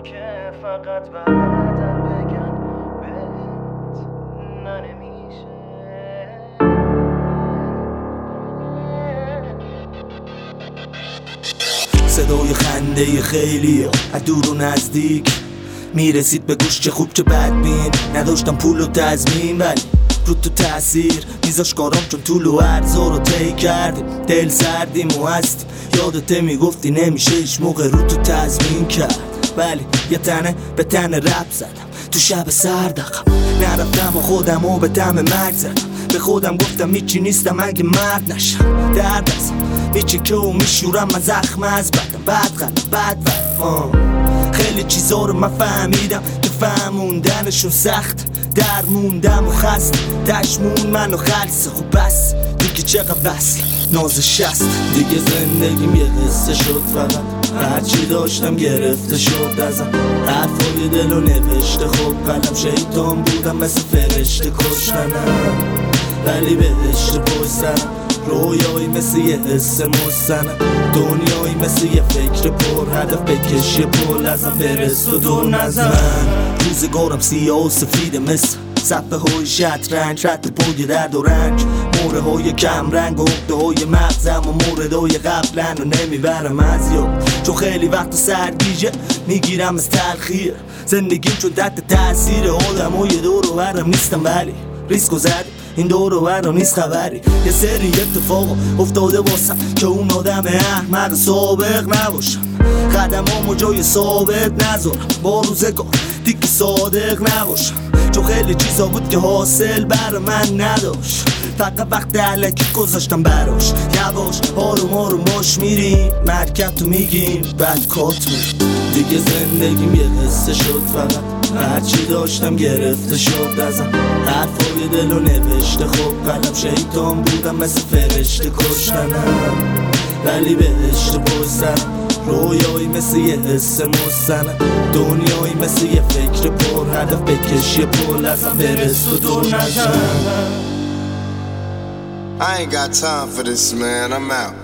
که فقط بلدن بگن بهت ننمیشه. صدای خنده خیلی از دور و نزدیک میرسید به گوش، چه خوب چه بدبین. نداشتم پول و تضمین ولی رو تو تأثیر میذاش کارم، چون طول و عرضا رو طی کردیم. دل سردیم و هستیم، یادته میگفتی نمیشه هیچ موقع رو تو تضمین کرد. ولی یه تنه به تنه رپ زدم تو شب سردقم، نرفتم و خودم و به دم مرگ زدم. به خودم گفتم هیچی نیستم اگه مرد نشم. درد ازم میچکه و میشورم من زخم از بدم. بد خیلی چیزا رو من فهمیدم که فهموندنشون سخت. در موندم و خست تشمون منو خلصه. خوب بس دیگه چقدر وصل نازش هست. دیگه زندگیم یه قصه شد، فقط هرچی داشتم گرفته شد ازم. حرفای دلو نوشته خوب قلم، شیطان بودم مثل فرشته کشتنم. ولی بهشت پشت سرم، رویایی مثل یه حس مستنم. دنیایی مثل یه فکر پر هدف، بکش یه پل ازم فرست و دور نزن. روزگارم سیاه و سفیده مثل صفحه های شطرنج، رد پای درد و رنج. موره های کم رنگ و عقده های مغزم و مورد های قبلن رو نمیبرم از یاد، چون خیلی وقت سرگیجه میگیرم از تلخیر زندگیم، چون تحت تاثیر آدم های دور و برم نیستم. ولی ریسکو زد این دور و برم نیست خبری. یه سری اتفاق افتاده واسم که اون آدم احمق سابق نباشم. قدمامو جای ثابت نذارم، با روزگار دیگه صادق نباشم. چون خیلی چیزا بود که حاصل بر من نداشت، فقط وقت علکی گذاشتم براش. یواش آروم آروم باش میریم مرکب تو میگیم بعد کات میریم. دیگه زندگیم یه قصه شد، فقط هرچی داشتم گرفته شد ازم. حرفای دلو نوشته خوب قلم، شیطان بودم مثل فرشته کشتنم. ولی بهشت پشت سرم، رویایی مثل یه حس مستنم. دنیایی مثل یه فکر پر هدف، بکش یه پل ازم برست و دور نزن. I ain't got time for this, man. I'm out.